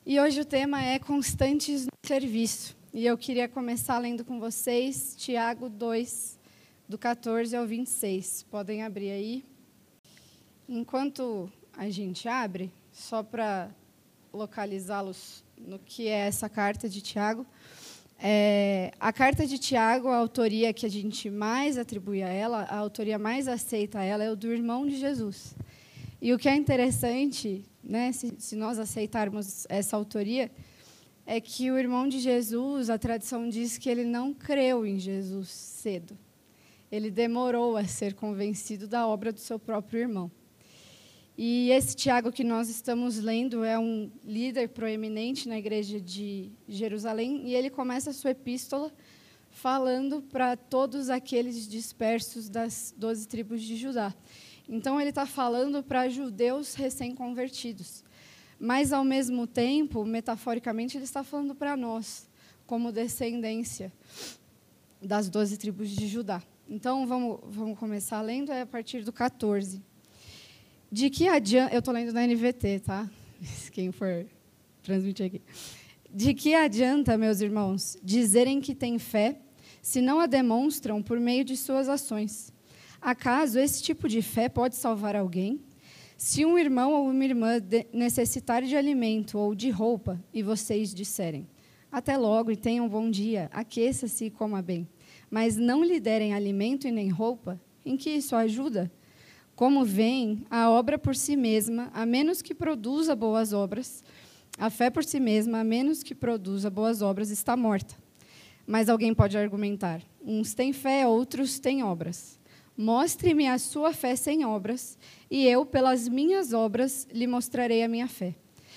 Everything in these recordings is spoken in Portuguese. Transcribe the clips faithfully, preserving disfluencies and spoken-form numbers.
E hoje o tema é constantes no serviço. E eu queria começar lendo com vocês Tiago dois, do catorze ao vinte e seis. Podem abrir aí. Enquanto a gente abre, só para localizá-los no que é essa carta de Tiago, é, a carta de Tiago, a autoria que a gente mais atribui a ela, a autoria mais aceita a ela, é o do irmão de Jesus. E o que é interessante, né, se, se nós aceitarmos essa autoria, é que o irmão de Jesus, a tradição diz que ele não creu em Jesus cedo. Ele demorou a ser convencido da obra do seu próprio irmão. E esse Tiago que nós estamos lendo é um líder proeminente na igreja de Jerusalém, e ele começa a sua epístola falando para todos aqueles dispersos das doze tribos de Judá. Então, ele está falando para judeus recém-convertidos. Mas, ao mesmo tempo, metaforicamente, ele está falando para nós, como descendência das doze tribos de Judá. Então, vamos, vamos começar lendo, é a partir do catorze. De que adianta... Eu estou lendo na N V T, tá? Quem for transmitir aqui. De que adianta, meus irmãos, dizerem que têm fé, se não a demonstram por meio de suas ações? Acaso esse tipo de fé pode salvar alguém? Se um irmão ou uma irmã necessitar de alimento ou de roupa, e vocês disserem, até logo e tenham um bom dia, aqueça-se e coma bem, mas não lhe derem alimento e nem roupa, em que isso ajuda? Como veem, a obra por si mesma, a menos que produza boas obras, a fé por si mesma, a menos que produza boas obras, está morta. Mas alguém pode argumentar, uns têm fé, outros têm obras. Mostre-me a sua fé sem obras, e eu, pelas minhas obras, lhe mostrarei a minha fé.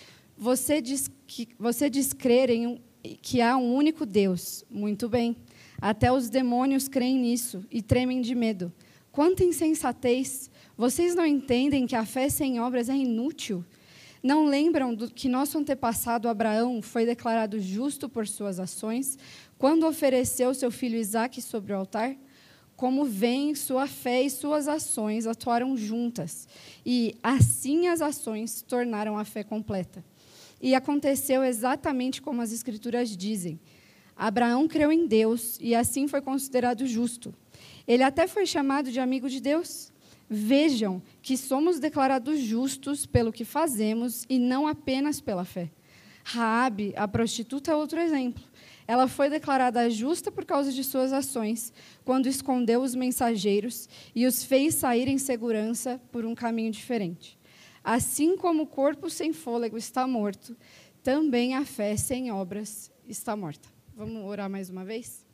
Você diz, que, você diz crer em um, que há um único Deus. Muito bem. Até os demônios creem nisso e tremem de medo. Quanta insensatez! Vocês não entendem que a fé sem obras é inútil? Não lembram do que nosso antepassado Abraão foi declarado justo por suas ações, quando ofereceu seu filho Isaque sobre o altar? Como veem, sua fé e suas ações atuaram juntas, e assim as ações tornaram a fé completa. E aconteceu exatamente como as Escrituras dizem. Abraão creu em Deus, e assim foi considerado justo. Ele até foi chamado de amigo de Deus. Vejam que somos declarados justos pelo que fazemos, e não apenas pela fé. Raabe, a prostituta, é outro exemplo. Ela foi declarada justa por causa de suas ações, quando escondeu os mensageiros e os fez sair em segurança por um caminho diferente. Assim como o corpo sem fôlego está morto, também a fé sem obras está morta. Vamos orar mais uma vez?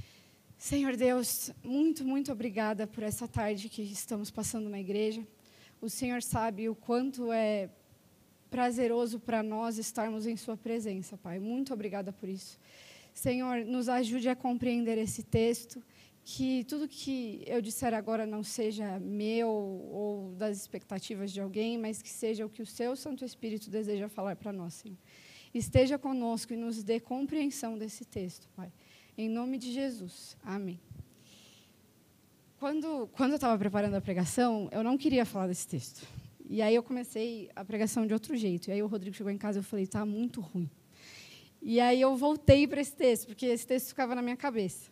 Senhor Deus, muito, muito obrigada por essa tarde que estamos passando na igreja. O Senhor sabe o quanto é prazeroso para nós estarmos em sua presença, Pai. Muito obrigada por isso. Senhor, nos ajude a compreender esse texto, que tudo que eu disser agora não seja meu ou das expectativas de alguém, mas que seja o que o seu Santo Espírito deseja falar para nós, Senhor. Esteja conosco e nos dê compreensão desse texto, Pai. Em nome de Jesus. Amém. Quando, quando eu estava preparando a pregação, eu não queria falar desse texto. E aí eu comecei a pregação de outro jeito. E aí o Rodrigo chegou em casa e eu falei, está muito ruim. E aí eu voltei para esse texto, porque esse texto ficava na minha cabeça.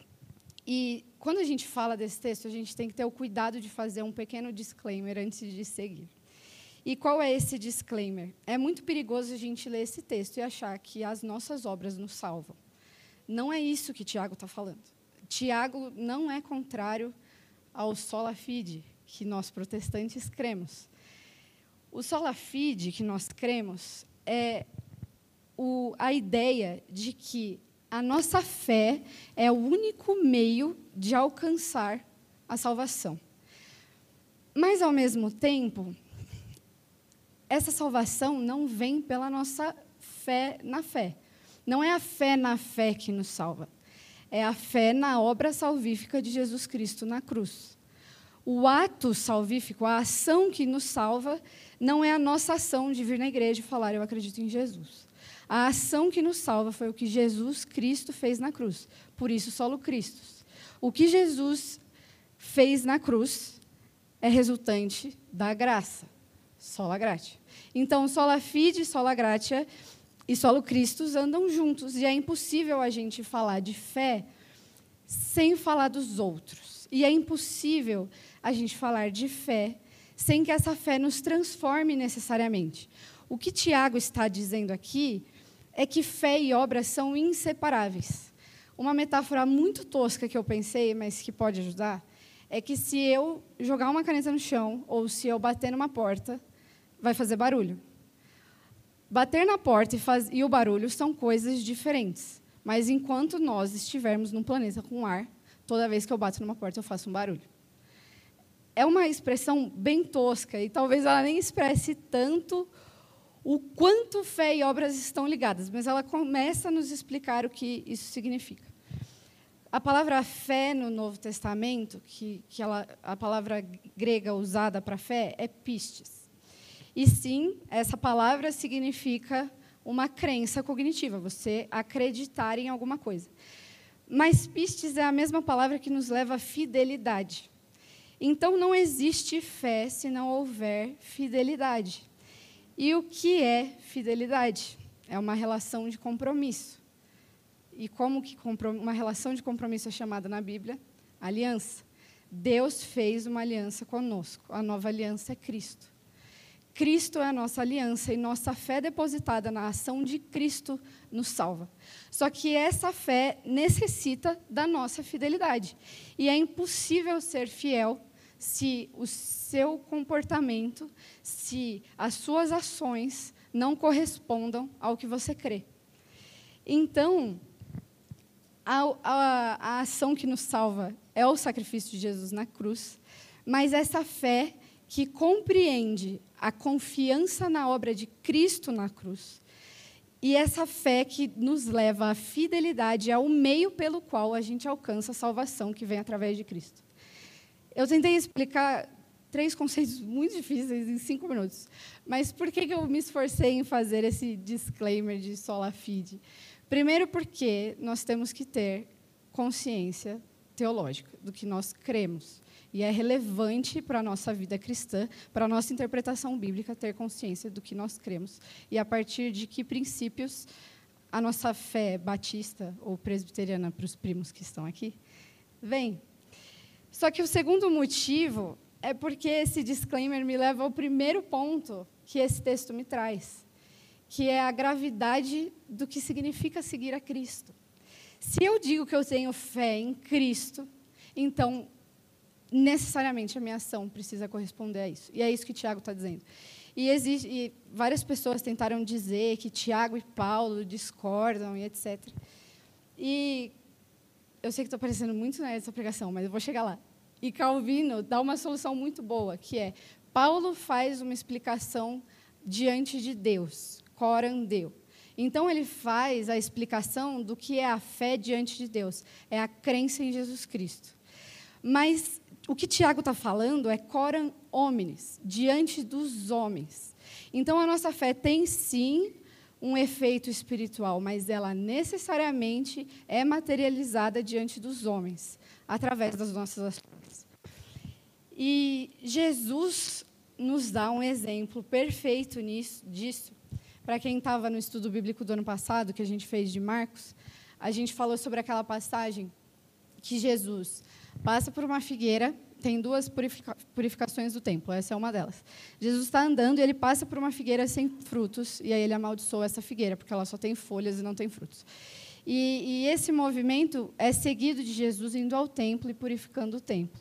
E quando a gente fala desse texto, a gente tem que ter o cuidado de fazer um pequeno disclaimer antes de seguir. E qual é esse disclaimer? É muito perigoso a gente ler esse texto e achar que as nossas obras nos salvam. Não é isso que Tiago está falando. Tiago não é contrário ao sola fide, que nós protestantes cremos. O sola fide que nós cremos é O, a ideia de que a nossa fé é o único meio de alcançar a salvação. Mas, ao mesmo tempo, essa salvação não vem pela nossa fé na fé. Não é a fé na fé que nos salva. É a fé na obra salvífica de Jesus Cristo na cruz. O ato salvífico, a ação que nos salva, não é a nossa ação de vir na igreja e falar, eu acredito em Jesus. A ação que nos salva foi o que Jesus Cristo fez na cruz. Por isso, solo Cristo. O que Jesus fez na cruz é resultante da graça. Sola gratia. Então, sola fide, sola gratia e solo Cristos andam juntos, e é impossível a gente falar de fé sem falar dos outros. E é impossível a gente falar de fé sem que essa fé nos transforme necessariamente. O que Tiago está dizendo aqui é que fé e obra são inseparáveis. Uma metáfora muito tosca que eu pensei, mas que pode ajudar, é que se eu jogar uma caneta no chão ou se eu bater numa porta, vai fazer barulho. Bater na porta e, faz, e o barulho são coisas diferentes. Mas enquanto nós estivermos num planeta com ar, toda vez que eu bato numa porta, eu faço um barulho. É uma expressão bem tosca, e talvez ela nem expresse tanto o quanto fé e obras estão ligadas, mas ela começa a nos explicar o que isso significa. A palavra fé no Novo Testamento, que, que ela, a palavra grega usada para fé, é pistes. E sim, essa palavra significa uma crença cognitiva, você acreditar em alguma coisa. Mas pistes é a mesma palavra que nos leva à fidelidade. Então, não existe fé se não houver fidelidade. E o que é fidelidade? É uma relação de compromisso. E como que uma relação de compromisso é chamada na Bíblia? Aliança. Deus fez uma aliança conosco. A nova aliança é Cristo. Cristo é a nossa aliança e nossa fé depositada na ação de Cristo nos salva. Só que essa fé necessita da nossa fidelidade. E é impossível ser fiel se o seu comportamento, se as suas ações não correspondam ao que você crê. Então, a, a, a ação que nos salva é o sacrifício de Jesus na cruz, mas essa fé que compreende a confiança na obra de Cristo na cruz, e essa fé que nos leva à fidelidade é o meio pelo qual a gente alcança a salvação que vem através de Cristo. Eu tentei explicar três conceitos muito difíceis em cinco minutos, mas por que eu me esforcei em fazer esse disclaimer de sola fide? Primeiro porque nós temos que ter consciência teológica do que nós cremos. E é relevante para a nossa vida cristã, para a nossa interpretação bíblica, ter consciência do que nós cremos. E a partir de que princípios a nossa fé batista ou presbiteriana, para os primos que estão aqui, vem. Só que o segundo motivo é porque esse disclaimer me leva ao primeiro ponto que esse texto me traz, que é a gravidade do que significa seguir a Cristo. Se eu digo que eu tenho fé em Cristo, então necessariamente a minha ação precisa corresponder a isso. E é isso que Tiago está dizendo. E, existe, e várias pessoas tentaram dizer que Tiago e Paulo discordam e etcétera. E eu sei que estou parecendo muito nessa pregação, mas eu vou chegar lá. E Calvino dá uma solução muito boa, que é, Paulo faz uma explicação diante de Deus, coram Deo. Então, ele faz a explicação do que é a fé diante de Deus, é a crença em Jesus Cristo. Mas o que Tiago está falando é coram homines, diante dos homens. Então, a nossa fé tem, sim, um efeito espiritual, mas ela necessariamente é materializada diante dos homens, através das nossas ações. E Jesus nos dá um exemplo perfeito nisso, disso. Para quem estava no estudo bíblico do ano passado, que a gente fez de Marcos, a gente falou sobre aquela passagem que Jesus passa por uma figueira, tem duas purifica- purificações do templo, essa é uma delas. Jesus está andando e ele passa por uma figueira sem frutos, e aí ele amaldiçoa essa figueira, porque ela só tem folhas e não tem frutos. E, e esse movimento é seguido de Jesus indo ao templo e purificando o templo.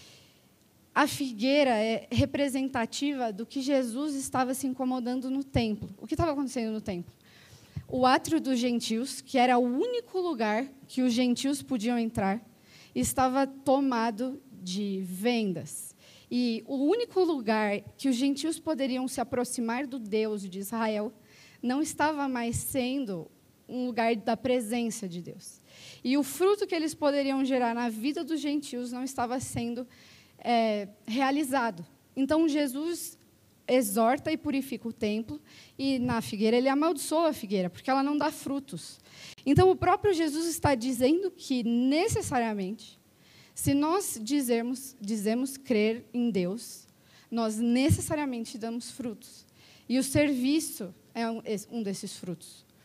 A figueira é representativa do que Jesus estava se incomodando no templo. O que estava acontecendo no templo? O átrio dos gentios, que era o único lugar que os gentios podiam entrar, estava tomado de vendas. E o único lugar que os gentios poderiam se aproximar do Deus de Israel não estava mais sendo um lugar da presença de Deus. E o fruto que eles poderiam gerar na vida dos gentios não estava sendo é, realizado. Então, Jesus exorta e purifica o templo, e na figueira ele amaldiçoa a figueira, porque ela não dá frutos. Então, o próprio Jesus está dizendo que, necessariamente, se nós dizermos, dizemos crer em Deus, nós necessariamente damos frutos. E o serviço é um, um desses frutos.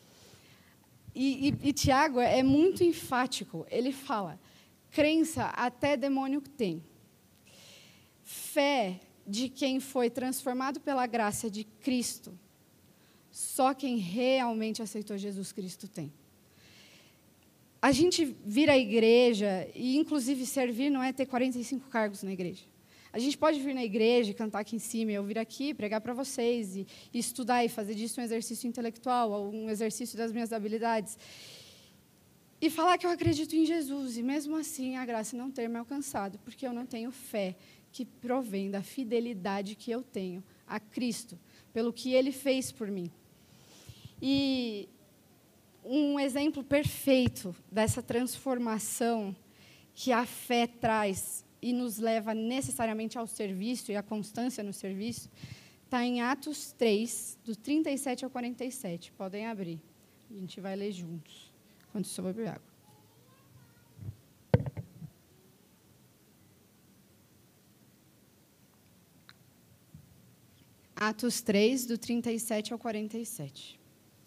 E, e, e Tiago é muito enfático. Ele fala, crença até demônio tem. Fé de quem foi transformado pela graça de Cristo, só quem realmente aceitou Jesus Cristo tem. A gente vir à igreja, e inclusive servir não é ter quarenta e cinco cargos na igreja. A gente pode vir na igreja, cantar aqui em cima, eu vir aqui, pregar para vocês, e, e estudar, e fazer disso um exercício intelectual, um exercício das minhas habilidades. E falar que eu acredito em Jesus, e mesmo assim a graça não ter me alcançado, porque eu não tenho fé que provém da fidelidade que eu tenho a Cristo, pelo que Ele fez por mim. E um exemplo perfeito dessa transformação que a fé traz e nos leva necessariamente ao serviço e à constância no serviço, está em Atos três, do trinta e sete ao quarenta e sete. Podem abrir. A gente vai ler juntos, enquanto estou bebendo água. Atos três, do trinta e sete ao quarenta e sete.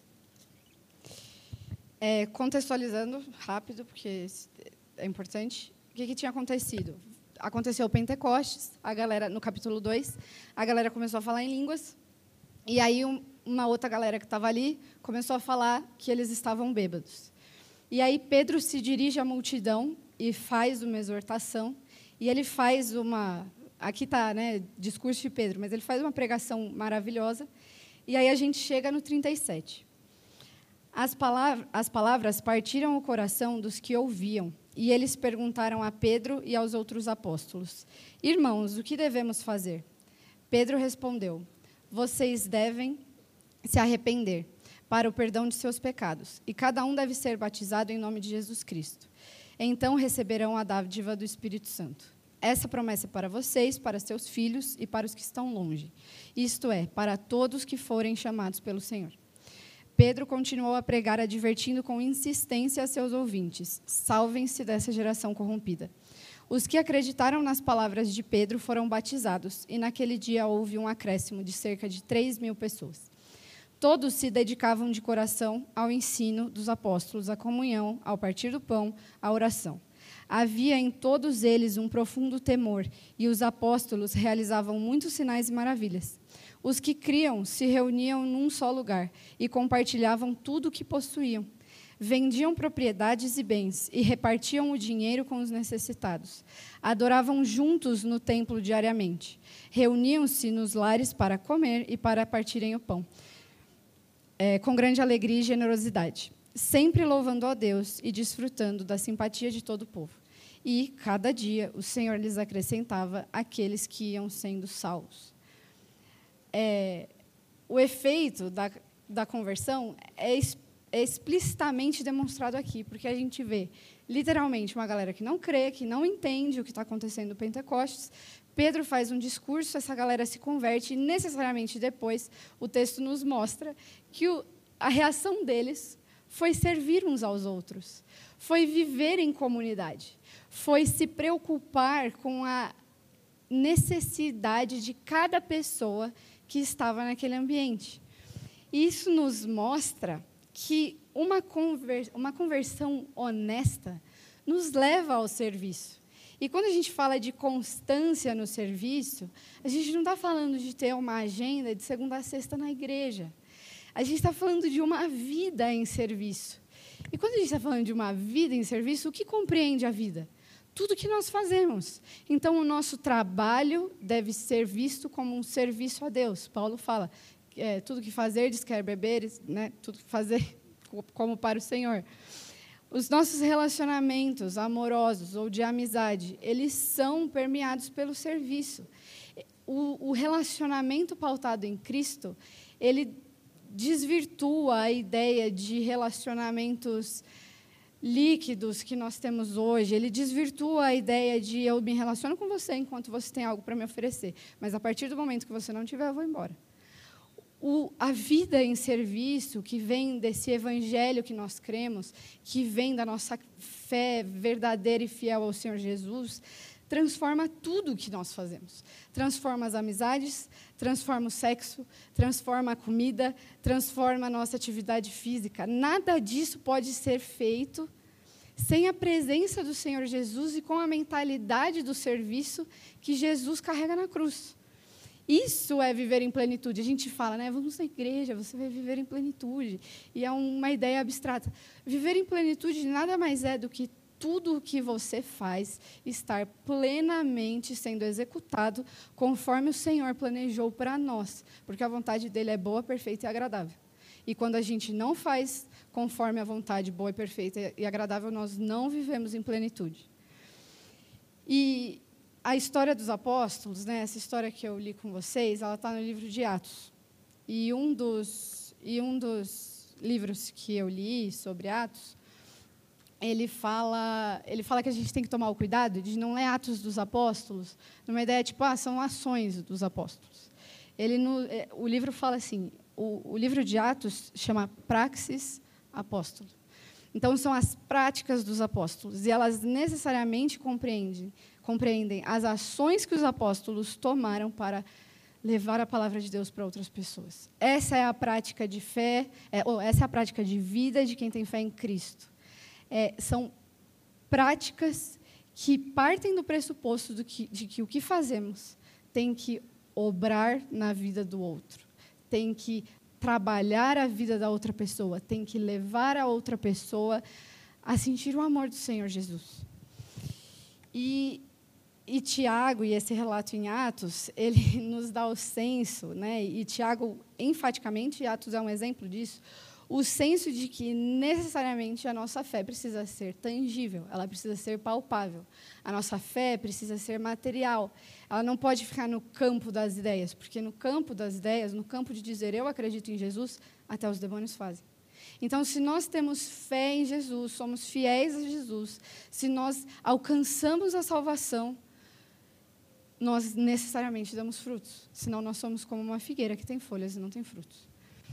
É, contextualizando rápido, porque é importante, o que, que tinha acontecido? Aconteceu o Pentecostes, a galera, no capítulo dois, a galera começou a falar em línguas, e aí um, uma outra galera que estava ali começou a falar que eles estavam bêbados. E aí Pedro se dirige à multidão e faz uma exortação, e ele faz uma... Aqui está, né, discurso de Pedro, mas ele faz uma pregação maravilhosa, e aí a gente chega no trinta e sete. As palavras, as palavras partiram o coração dos que ouviam, e eles perguntaram a Pedro e aos outros apóstolos, irmãos, o que devemos fazer? Pedro respondeu, vocês devem se arrepender para o perdão de seus pecados, e cada um deve ser batizado em nome de Jesus Cristo. Então receberão a dádiva do Espírito Santo. Essa promessa é para vocês, para seus filhos e para os que estão longe, isto é, para todos que forem chamados pelo Senhor. Pedro continuou a pregar, advertindo com insistência a seus ouvintes, salvem-se dessa geração corrompida. Os que acreditaram nas palavras de Pedro foram batizados, e naquele dia houve um acréscimo de cerca de três mil pessoas. Todos se dedicavam de coração ao ensino dos apóstolos, à comunhão, ao partir do pão, à oração. Havia em todos eles um profundo temor, e os apóstolos realizavam muitos sinais e maravilhas. Os que criam se reuniam num só lugar e compartilhavam tudo o que possuíam. Vendiam propriedades e bens e repartiam o dinheiro com os necessitados. Adoravam juntos no templo diariamente. Reuniam-se nos lares para comer e para partirem o pão, é, com grande alegria e generosidade, sempre louvando a Deus e desfrutando da simpatia de todo o povo. E, cada dia, o Senhor lhes acrescentava aqueles que iam sendo salvos. É, o efeito da, da conversão é, é explicitamente demonstrado aqui, porque a gente vê, literalmente, uma galera que não crê, que não entende o que está acontecendo no Pentecostes. Pedro faz um discurso, essa galera se converte, e, necessariamente, depois, o texto nos mostra que o, a reação deles foi servir uns aos outros, foi viver em comunidade, foi se preocupar com a necessidade de cada pessoa que estava naquele ambiente. Isso nos mostra que uma, conver, uma conversão honesta nos leva ao serviço. E quando a gente fala de constância no serviço, a gente não está falando de ter uma agenda de segunda a sexta na igreja. A gente está falando de uma vida em serviço. E quando a gente está falando de uma vida em serviço, o que compreende a vida? Tudo que nós fazemos. Então, o nosso trabalho deve ser visto como um serviço a Deus. Paulo fala, é, tudo que fazerdes, quer beberes, né, tudo que fazer como para o Senhor. Os nossos relacionamentos amorosos ou de amizade, eles são permeados pelo serviço. O, o relacionamento pautado em Cristo, ele desvirtua a ideia de relacionamentos líquidos que nós temos hoje. Ele desvirtua a ideia de eu me relaciono com você enquanto você tem algo para me oferecer, mas a partir do momento que você não tiver, eu vou embora. O, a vida em serviço, que vem desse evangelho que nós cremos, que vem da nossa fé verdadeira e fiel ao Senhor Jesus, transforma tudo o que nós fazemos. Transforma as amizades, transforma o sexo, transforma a comida, transforma a nossa atividade física. Nada disso pode ser feito sem a presença do Senhor Jesus e com a mentalidade do serviço que Jesus carrega na cruz. Isso é viver em plenitude. A gente fala, né? Vamos na igreja, você vai viver em plenitude. E é uma ideia abstrata. Viver em plenitude nada mais é do que tudo o que você faz estar plenamente sendo executado conforme o Senhor planejou para nós. Porque a vontade dele é boa, perfeita e agradável. E quando a gente não faz conforme a vontade boa, perfeita e agradável, nós não vivemos em plenitude. E a história dos apóstolos, né, essa história que eu li com vocês, ela está no livro de Atos. E um dos, e um dos livros que eu li sobre Atos, ele fala, ele fala que a gente tem que tomar o cuidado de não ler Atos dos Apóstolos, numa ideia tipo, ah, são ações dos apóstolos. Ele no, o livro fala assim, o, o livro de Atos chama Praxis Apóstolo. Então, são as práticas dos apóstolos, e elas necessariamente compreendem, compreendem as ações que os apóstolos tomaram para levar a palavra de Deus para outras pessoas. Essa é a prática de fé, é, ou essa é a prática de vida de quem tem fé em Cristo. É, são práticas que partem do pressuposto do que, de que o que fazemos tem que obrar na vida do outro, tem que trabalhar a vida da outra pessoa, tem que levar a outra pessoa a sentir o amor do Senhor Jesus. E, e Tiago, e esse relato em Atos, ele nos dá o senso, né? E Tiago, enfaticamente, Atos é um exemplo disso, o senso de que, necessariamente, a nossa fé precisa ser tangível, ela precisa ser palpável. A nossa fé precisa ser material. Ela não pode ficar no campo das ideias, porque no campo das ideias, no campo de dizer eu acredito em Jesus, até os demônios fazem. Então, se nós temos fé em Jesus, somos fiéis a Jesus, se nós alcançamos a salvação, nós necessariamente damos frutos. Senão, nós somos como uma figueira que tem folhas e não tem frutos.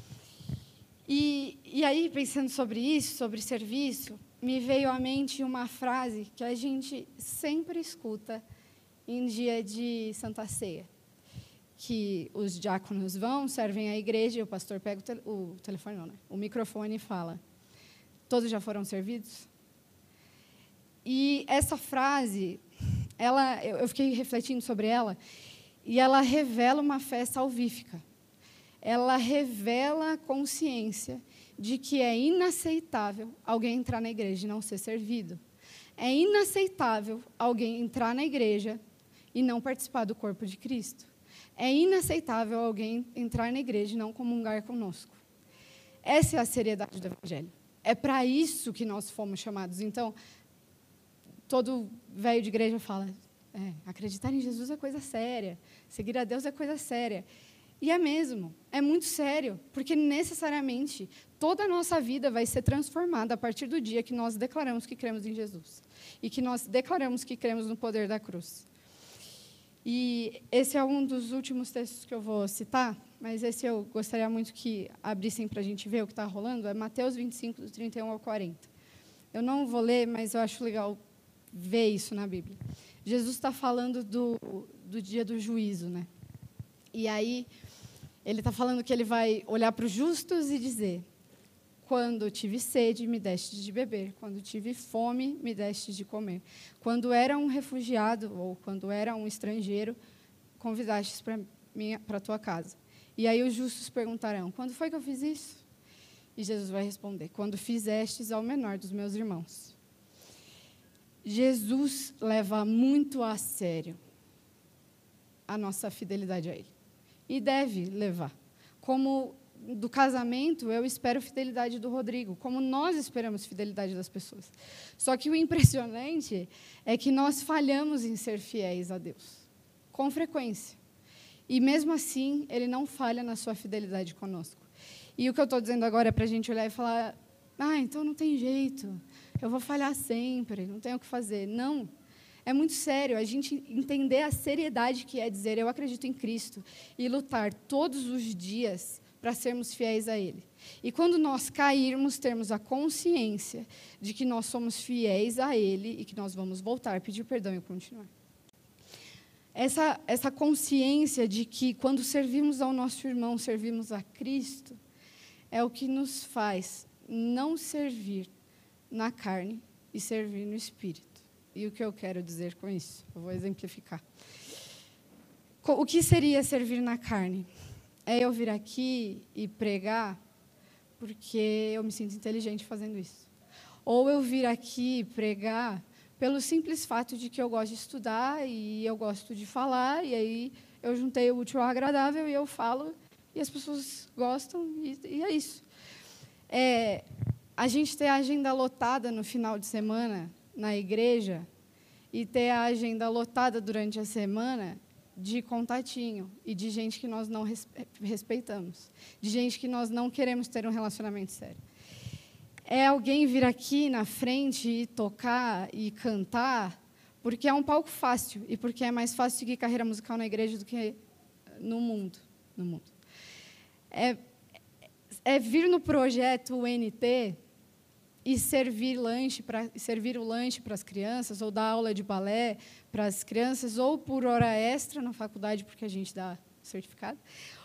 E, e aí, pensando sobre isso, sobre serviço, me veio à mente uma frase que a gente sempre escuta em dia de Santa Ceia, que os diáconos vão, servem à igreja, e o pastor pega o, te, o telefone, não, né? O microfone e fala, todos já foram servidos? E essa frase, ela, eu, eu fiquei refletindo sobre ela, e ela revela uma fé salvífica. Ela revela a consciência de que é inaceitável alguém entrar na igreja e não ser servido. É inaceitável alguém entrar na igreja e não participar do corpo de Cristo. É inaceitável alguém entrar na igreja e não comungar conosco. Essa é a seriedade do Evangelho. É para isso que nós fomos chamados. Então, todo velho de igreja fala, é, acreditar em Jesus é coisa séria, seguir a Deus é coisa séria. E é mesmo, é muito sério, porque necessariamente toda a nossa vida vai ser transformada a partir do dia que nós declaramos que cremos em Jesus e que nós declaramos que cremos no poder da cruz. E esse é um dos últimos textos que eu vou citar, mas esse eu gostaria muito que abrissem para a gente ver o que está rolando, é Mateus vinte e cinco, do trinta e um ao quarenta. Eu não vou ler, mas eu acho legal ver isso na Bíblia. Jesus está falando do, do dia do juízo, né? E aí, ele está falando que ele vai olhar para os justos e dizer, quando tive sede, me deste de beber. Quando tive fome, me deste de comer. Quando era um refugiado, ou quando era um estrangeiro, convidastes para a tua casa. E aí os justos perguntarão, quando foi que eu fiz isso? E Jesus vai responder, quando fizestes ao menor dos meus irmãos. Jesus leva muito a sério a nossa fidelidade a Ele. E deve levar. Como do casamento, eu espero fidelidade do Rodrigo, como nós esperamos fidelidade das pessoas. Só que o impressionante é que nós falhamos em ser fiéis a Deus, com frequência. E mesmo assim, Ele não falha na sua fidelidade conosco. E o que eu estou dizendo agora é para a gente olhar e falar, ah, então não tem jeito, eu vou falhar sempre, não tenho o que fazer. Não. É muito sério a gente entender a seriedade que é dizer eu acredito em Cristo e lutar todos os dias para sermos fiéis a Ele. E quando nós cairmos, termos a consciência de que nós somos fiéis a Ele e que nós vamos voltar, pedir perdão e continuar. essa, essa consciência de que, quando servimos ao nosso irmão, servimos a Cristo, é o que nos faz não servir na carne e servir no Espírito. E o que eu quero dizer com isso? Eu vou exemplificar. O que seria servir na carne? É eu vir aqui e pregar porque eu me sinto inteligente fazendo isso. Ou eu vir aqui pregar pelo simples fato de que eu gosto de estudar e eu gosto de falar, e aí eu juntei o útil ao agradável e eu falo, e as pessoas gostam, e, e é isso. É, a gente ter a agenda lotada no final de semana na igreja e ter a agenda lotada durante a semana de contatinho e de gente que nós não respeitamos, de gente que nós não queremos ter um relacionamento sério. É alguém vir aqui na frente e tocar e cantar porque é um palco fácil e porque é mais fácil seguir carreira musical na igreja do que no mundo. No mundo. É, é vir no projeto U N T e servir, lanche pra, servir o lanche para as crianças, ou dar aula de balé para as crianças, ou por hora extra na faculdade, porque a gente dá certificado,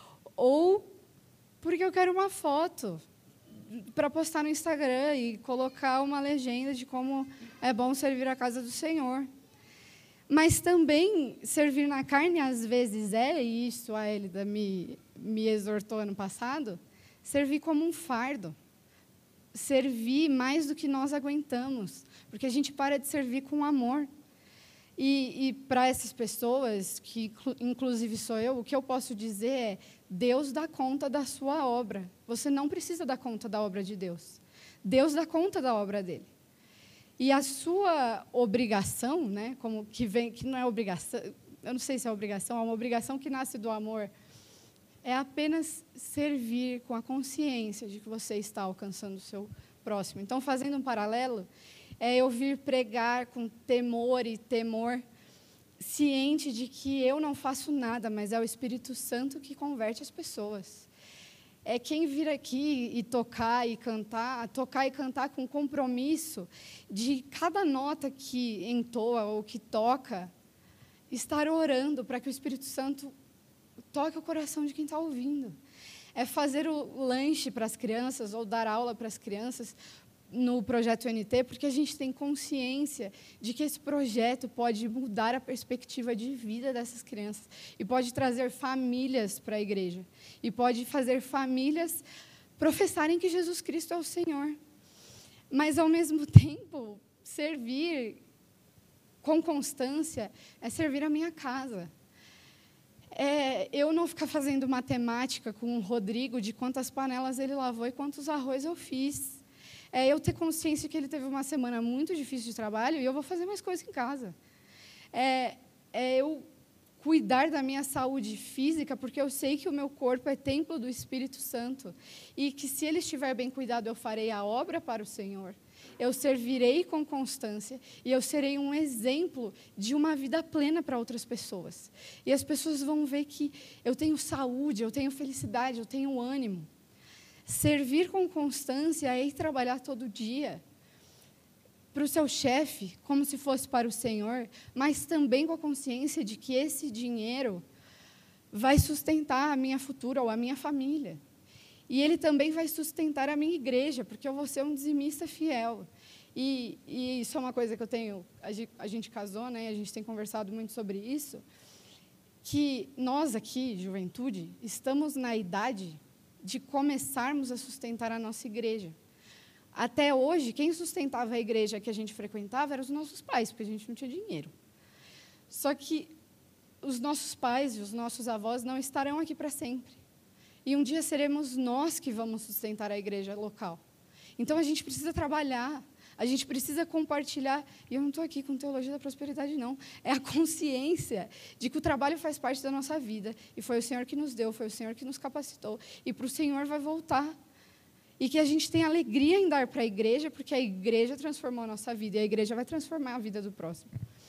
ou porque eu quero uma foto para postar no Instagram e colocar uma legenda de como é bom servir a casa do Senhor. Mas também servir na carne, às vezes, é, e isso a Elida me, me exortou ano passado, servir como um fardo. Servir mais do que nós aguentamos, porque a gente para de servir com amor. E, e para essas pessoas, que inclusive sou eu, o que eu posso dizer é: Deus dá conta da sua obra. Você não precisa dar conta da obra de Deus. Deus dá conta da obra dele. E a sua obrigação, né, como que vem, que não é obrigação, eu não sei se é obrigação, é uma obrigação que nasce do amor, é apenas servir com a consciência de que você está alcançando o seu próximo. Então, fazendo um paralelo, é eu vir pregar com temor e temor, ciente de que eu não faço nada, mas é o Espírito Santo que converte as pessoas. É quem vir aqui e tocar e cantar, tocar e cantar com compromisso de cada nota que entoa ou que toca, estar orando para que o Espírito Santo toque o coração de quem está ouvindo. É fazer o lanche para as crianças ou dar aula para as crianças no projeto U N T, porque a gente tem consciência de que esse projeto pode mudar a perspectiva de vida dessas crianças e pode trazer famílias para a igreja e pode fazer famílias professarem que Jesus Cristo é o Senhor. Mas, ao mesmo tempo, servir com constância é servir a minha casa. É, eu não ficar fazendo matemática com o Rodrigo de quantas panelas ele lavou e quantos arroz eu fiz. É eu ter consciência que ele teve uma semana muito difícil de trabalho e eu vou fazer mais coisas em casa. É, é eu cuidar da minha saúde física, porque eu sei que o meu corpo é templo do Espírito Santo e que, se ele estiver bem cuidado, eu farei a obra para o Senhor. Eu servirei com constância e eu serei um exemplo de uma vida plena para outras pessoas. E as pessoas vão ver que eu tenho saúde, eu tenho felicidade, eu tenho ânimo. Servir com constância é ir trabalhar todo dia para o seu chefe, como se fosse para o Senhor, mas também com a consciência de que esse dinheiro vai sustentar a minha futura ou a minha família. E ele também vai sustentar a minha igreja, porque eu vou ser um dizimista fiel. E, e isso é uma coisa que eu tenho... A gente, a gente casou, né? A gente tem conversado muito sobre isso, que nós aqui, juventude, estamos na idade de começarmos a sustentar a nossa igreja. Até hoje, quem sustentava a igreja que a gente frequentava eram os nossos pais, porque a gente não tinha dinheiro. Só que os nossos pais e os nossos avós não estarão aqui para sempre. E um dia seremos nós que vamos sustentar a igreja local. Então, a gente precisa trabalhar, a gente precisa compartilhar. E eu não estou aqui com teologia da prosperidade, não. É a consciência de que o trabalho faz parte da nossa vida. E foi o Senhor que nos deu, foi o Senhor que nos capacitou. E para o Senhor vai voltar. E que a gente tem alegria em dar para a igreja, porque a igreja transformou a nossa vida. E a igreja vai transformar a vida do próximo.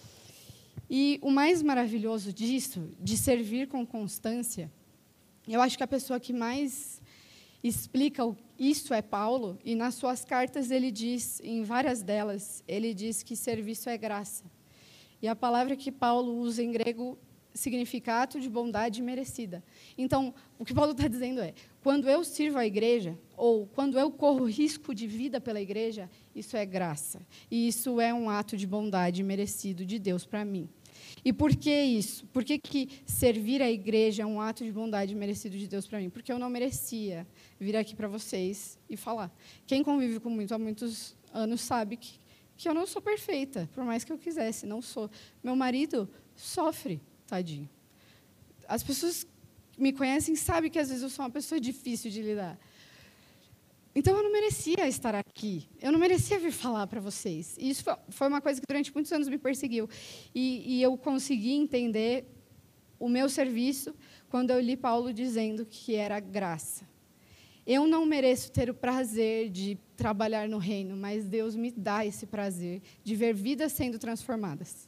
E o mais maravilhoso disso, de servir com constância, eu acho que a pessoa que mais explica isso é Paulo, e nas suas cartas ele diz, em várias delas, ele diz que serviço é graça. E a palavra que Paulo usa em grego significa ato de bondade merecida. Então, o que Paulo está dizendo é, quando eu sirvo a igreja, ou quando eu corro risco de vida pela igreja, isso é graça. E isso é um ato de bondade merecido de Deus para mim. E por que isso? Por que, que servir a igreja é um ato de bondade merecido de Deus para mim? Porque eu não merecia vir aqui para vocês e falar. Quem convive comigo há muitos anos sabe que, que eu não sou perfeita, por mais que eu quisesse, não sou. Meu marido sofre, tadinho. As pessoas que me conhecem sabem que, às vezes, eu sou uma pessoa difícil de lidar. Então, eu não merecia estar aqui. Eu não merecia vir falar para vocês. E isso foi uma coisa que, durante muitos anos, me perseguiu. E, e eu consegui entender o meu serviço quando eu li Paulo dizendo que era graça. Eu não mereço ter o prazer de trabalhar no reino, mas Deus me dá esse prazer de ver vidas sendo transformadas.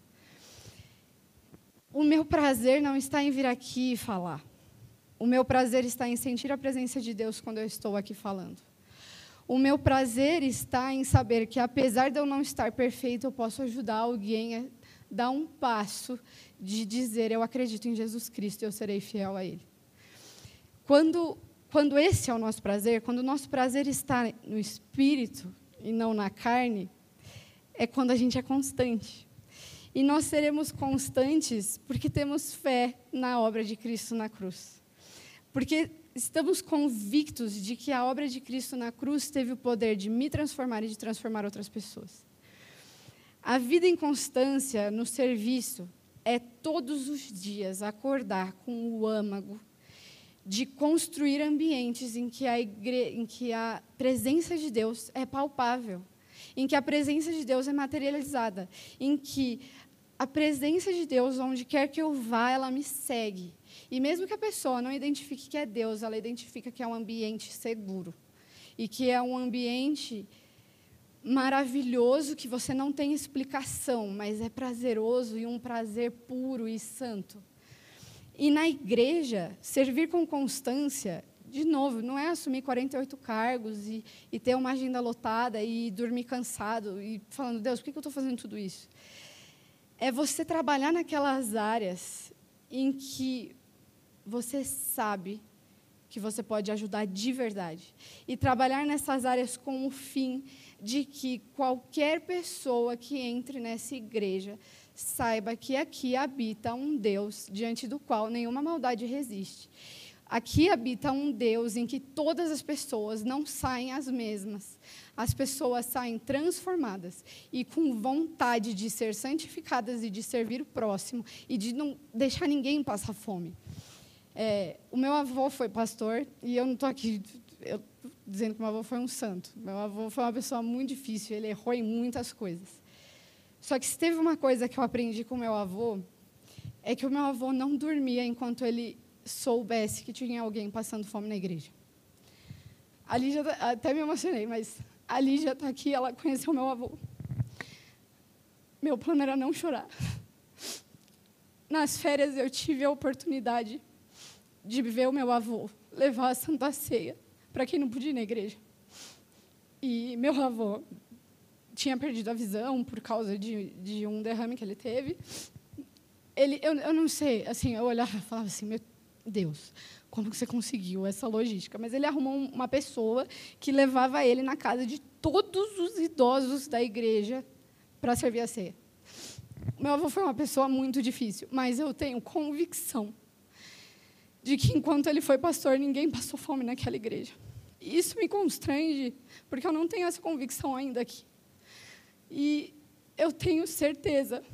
O meu prazer não está em vir aqui e falar. O meu prazer está em sentir a presença de Deus quando eu estou aqui falando. O meu prazer está em saber que, apesar de eu não estar perfeito, eu posso ajudar alguém a dar um passo de dizer, eu acredito em Jesus Cristo e eu serei fiel a Ele. Quando, quando esse é o nosso prazer, quando o nosso prazer está no Espírito e não na carne, é quando a gente é constante. E nós seremos constantes porque temos fé na obra de Cristo na cruz. Porque estamos convictos de que a obra de Cristo na cruz teve o poder de me transformar e de transformar outras pessoas. A vida em constância no serviço é todos os dias acordar com o âmago de construir ambientes em que a, igre... em que a presença de Deus é palpável, em que a presença de Deus é materializada, em que a presença de Deus, onde quer que eu vá, ela me segue. E mesmo que a pessoa não identifique que é Deus, ela identifica que é um ambiente seguro. E que é um ambiente maravilhoso, que você não tem explicação, mas é prazeroso e um prazer puro e santo. E na igreja, servir com constância, de novo, não é assumir quarenta e oito cargos e, e ter uma agenda lotada e dormir cansado e falando, Deus, por que eu estou fazendo tudo isso? É você trabalhar naquelas áreas em que você sabe que você pode ajudar de verdade. E trabalhar nessas áreas com o fim de que qualquer pessoa que entre nessa igreja saiba que aqui habita um Deus diante do qual nenhuma maldade resiste. Aqui habita um Deus em que todas as pessoas não saem as mesmas. As pessoas saem transformadas e com vontade de ser santificadas e de servir o próximo e de não deixar ninguém passar fome. É, o meu avô foi pastor e eu não estou aqui eu, dizendo que meu avô foi um santo. Meu avô foi uma pessoa muito difícil, ele errou em muitas coisas. Só que se teve uma coisa que eu aprendi com meu avô, é que o meu avô não dormia enquanto ele soubesse que tinha alguém passando fome na igreja. A Lígia, até me emocionei, mas a Lígia está aqui, ela conheceu meu avô. Meu plano era não chorar. Nas férias eu tive a oportunidade de ver o meu avô levar a Santa Ceia para quem não podia ir na igreja. E meu avô tinha perdido a visão por causa de, de um derrame que ele teve. Ele, eu, eu não sei, assim, eu olhava e falava assim, meu Deus, como que você conseguiu essa logística? Mas ele arrumou uma pessoa que levava ele na casa de todos os idosos da igreja para servir a ceia. Meu avô foi uma pessoa muito difícil, mas eu tenho convicção de que, enquanto ele foi pastor, ninguém passou fome naquela igreja. E isso me constrange, porque eu não tenho essa convicção ainda aqui. E eu tenho certeza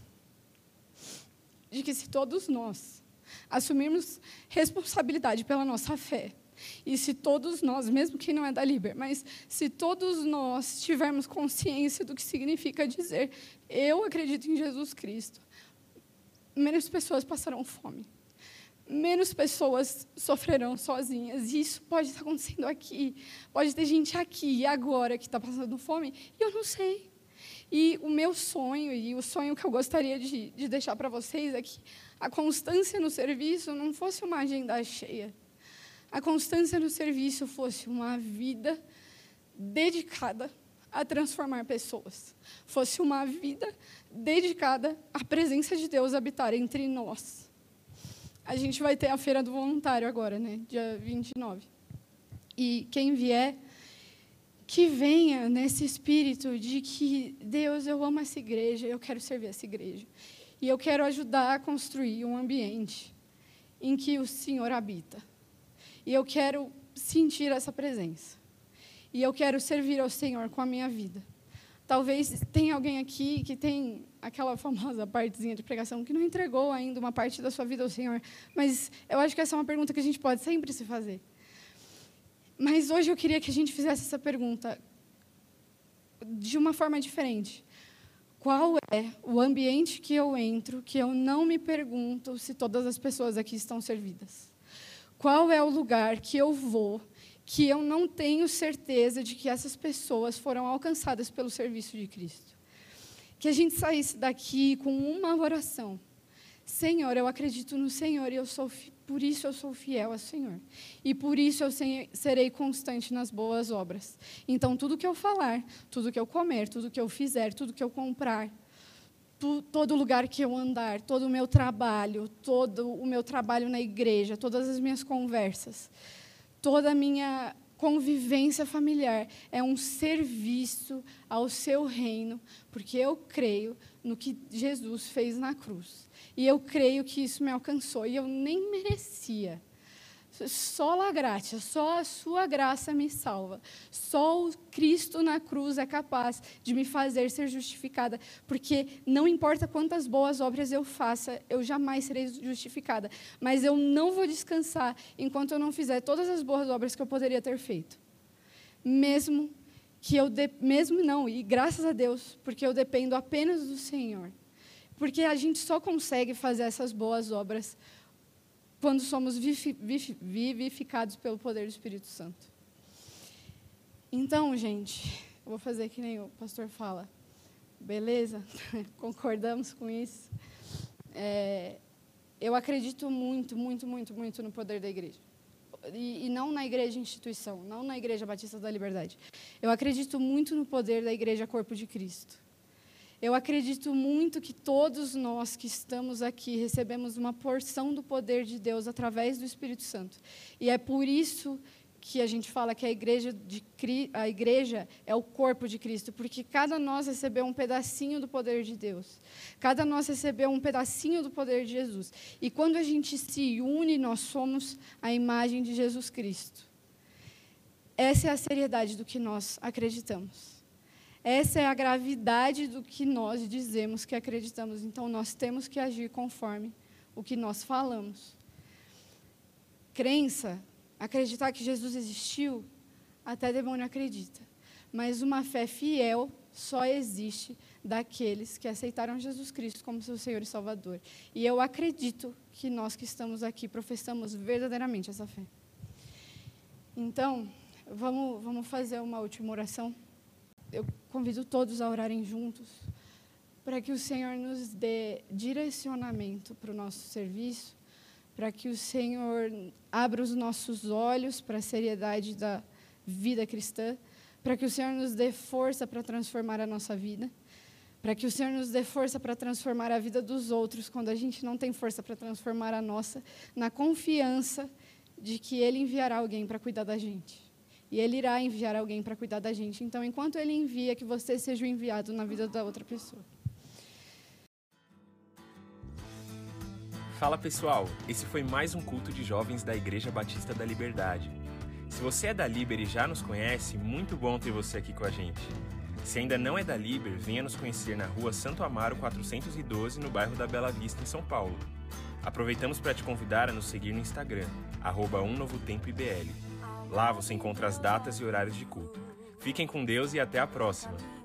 de que, se todos nós assumirmos responsabilidade pela nossa fé, e se todos nós, mesmo quem não é da Liber, mas se todos nós tivermos consciência do que significa dizer, eu acredito em Jesus Cristo, menos pessoas passarão fome. Menos pessoas sofrerão sozinhas. E isso pode estar acontecendo aqui. Pode ter gente aqui e agora que está passando fome, e eu não sei. E o meu sonho, e o sonho que eu gostaria de, de deixar para vocês, é que a constância no serviço não fosse uma agenda cheia. A constância no serviço fosse uma vida dedicada a transformar pessoas. Fosse uma vida dedicada à presença de Deus habitar entre nós. a gente vai ter a Feira do Voluntário agora, né? Dia vinte e nove. E quem vier, que venha nesse espírito de que, Deus, eu amo essa igreja, eu quero servir essa igreja. E eu quero ajudar a construir um ambiente em que o Senhor habita. E eu quero sentir essa presença. E eu quero servir ao Senhor com a minha vida. Talvez tenha alguém aqui que tem aquela famosa partezinha de pregação que não entregou ainda uma parte da sua vida ao Senhor. Mas eu acho que essa é uma pergunta que a gente pode sempre se fazer. Mas hoje eu queria que a gente fizesse essa pergunta de uma forma diferente. Qual é o ambiente que eu entro que eu não me pergunto se todas as pessoas aqui estão servidas? Qual é o lugar que eu vou que eu não tenho certeza de que essas pessoas foram alcançadas pelo serviço de Cristo? Que a gente saísse daqui com uma oração. Senhor, eu acredito no Senhor e eu sou, por isso eu sou fiel ao Senhor. E por isso eu serei constante nas boas obras. Então, tudo que eu falar, tudo que eu comer, tudo que eu fizer, tudo que eu comprar, tu, todo lugar que eu andar, todo o meu trabalho, todo o meu trabalho na igreja, todas as minhas conversas, toda a minha convivência familiar é um serviço ao seu reino, porque eu creio no que Jesus fez na cruz. E eu creio que isso me alcançou. E eu nem merecia. Só la graça, só a sua graça me salva. Só o Cristo na cruz é capaz de me fazer ser justificada. Porque não importa quantas boas obras eu faça, eu jamais serei justificada. Mas eu não vou descansar enquanto eu não fizer todas as boas obras que eu poderia ter feito. Mesmo que eu... De, mesmo não, e graças a Deus, porque eu dependo apenas do Senhor. Porque a gente só consegue fazer essas boas obras quando somos vivificados pelo poder do Espírito Santo. Então, gente, eu vou fazer que nem o pastor fala. Beleza? Concordamos com isso? É, eu acredito muito, muito, muito, muito no poder da igreja. E, e não na igreja instituição, não na Igreja Batista da Liberdade. Eu acredito muito no poder da igreja Corpo de Cristo. Eu acredito muito que todos nós que estamos aqui recebemos uma porção do poder de Deus através do Espírito Santo. E é por isso que a gente fala que a igreja, de, a igreja é o corpo de Cristo, porque cada nós recebeu um pedacinho do poder de Deus. Cada nós recebeu um pedacinho do poder de Jesus. E quando a gente se une, nós somos a imagem de Jesus Cristo. Essa é a seriedade do que nós acreditamos. Essa é a gravidade do que nós dizemos que acreditamos. Então, nós temos que agir conforme o que nós falamos. Crença, acreditar que Jesus existiu, até demônio acredita. Mas uma fé fiel só existe daqueles que aceitaram Jesus Cristo como seu Senhor e Salvador. E eu acredito que nós que estamos aqui professamos verdadeiramente essa fé. Então, vamos, vamos fazer uma última oração. Eu convido todos a orarem juntos, para que o Senhor nos dê direcionamento para o nosso serviço, para que o Senhor abra os nossos olhos para a seriedade da vida cristã, para que o Senhor nos dê força para transformar a nossa vida, para que o Senhor nos dê força para transformar a vida dos outros, quando a gente não tem força para transformar a nossa, na confiança de que Ele enviará alguém para cuidar da gente. E Ele irá enviar alguém para cuidar da gente. Então, enquanto Ele envia, que você seja o enviado na vida da outra pessoa. Fala, pessoal. Esse foi mais um culto de jovens da Igreja Batista da Liberdade. Se você é da Liber e já nos conhece, muito bom ter você aqui com a gente. Se ainda não é da Liber, venha nos conhecer na rua Santo Amaro quatrocentos e doze, no bairro da Bela Vista, em São Paulo. Aproveitamos para te convidar a nos seguir no Instagram, arroba um novo tempo I B L. Lá você encontra as datas e horários de culto. Fiquem com Deus e até a próxima!